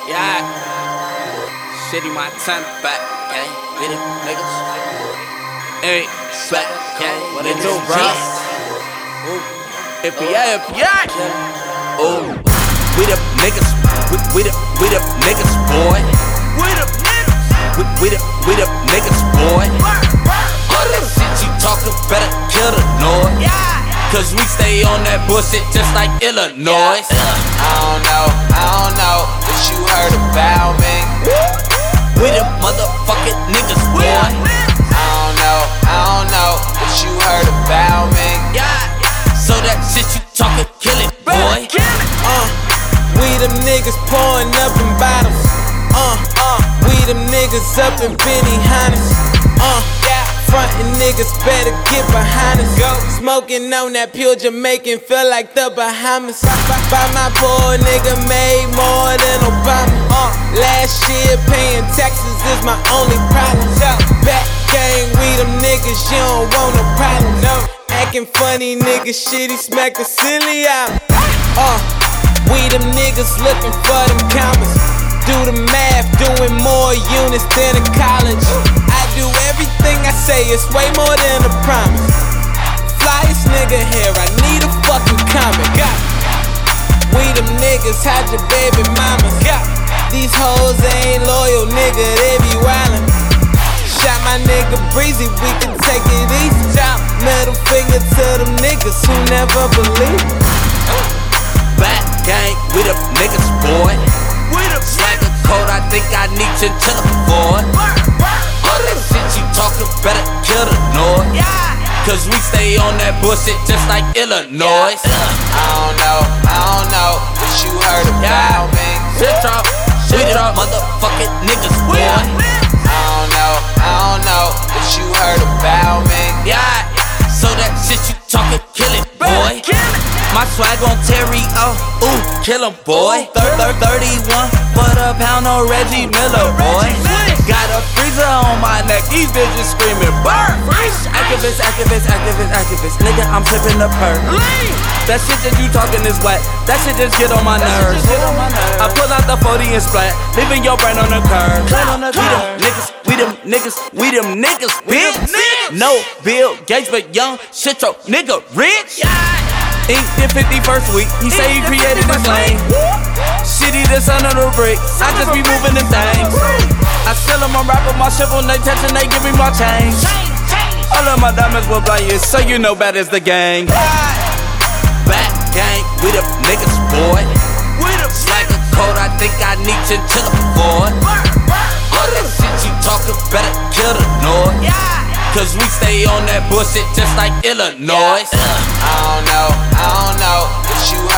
Yeah. City Montana. Back gang with them niggas. Hey, back gang. What they do, bro? FBI. Oh, we the niggas. We the niggas, boy. We the niggas, boy. All that shit you talkin' better kill the noise. Cause we stay on that bullshit just like Illinois. I don't know what you heard about me. We the motherfucking niggas, boy. I don't know what you heard about me. So that shit you talkin', kill it, boy. We them niggas pouring up in bottles. We them niggas up in Benihana's. Frontin' niggas better get behind us. Smoking on that pure Jamaican, feel like the Bahamas. By my poor nigga made more than Obama. Last year paying taxes is my only problem. Back gang, we them niggas, you don't want no problem. Acting funny nigga, shit, he smack the silly out. We them niggas looking for them commas. Do the math, doing more units than in college. I do everything I say, it's way more than a promise. Flyest nigga here, I need a fucking comment. We them niggas, hide your baby mamas. These hoes ain't loyal, nigga, they be wildin'. Shot my nigga Breezy, we can take it easy. Middle finger to them niggas who never believe. Back gang, we the niggas, boy. Swagger code, I think I need you to afford. All that shit you talkin' better kill the noise. Cause we stay on that bullshit just like Illinois. I don't know what you heard about me. Shit drop, motherfucking niggas, boy. I don't know what you heard about me. So that shit you talkin', kill it, boy. My swag on Terry, ooh, kill him, boy. 31 for the pound on Reggie Miller, boy. Got a freezer on my neck, these bitches screaming, burn. Activist, nigga, I'm flipping the perk. That shit that you talking is whack, that shit just get on my nerves. I pull out the 40 and splat, leaving your brain on the curb. We them niggas, bitch. No Bill Gates, but young shit, yo, nigga rich. Inked in 51st week, he say he created this lane. Shitty the son of the brick, I just be moving them things. I sell them, I'm rapping my ship on they touch and they give me my change. All of my diamonds will blind you, so you know bad as the gang. Back gang, we the niggas, boy. Swagger code, I think I need you to afford. All that shit you talkin' better kill the noise. Cause we stay on that bullshit just like Illinois. I don't know what you heard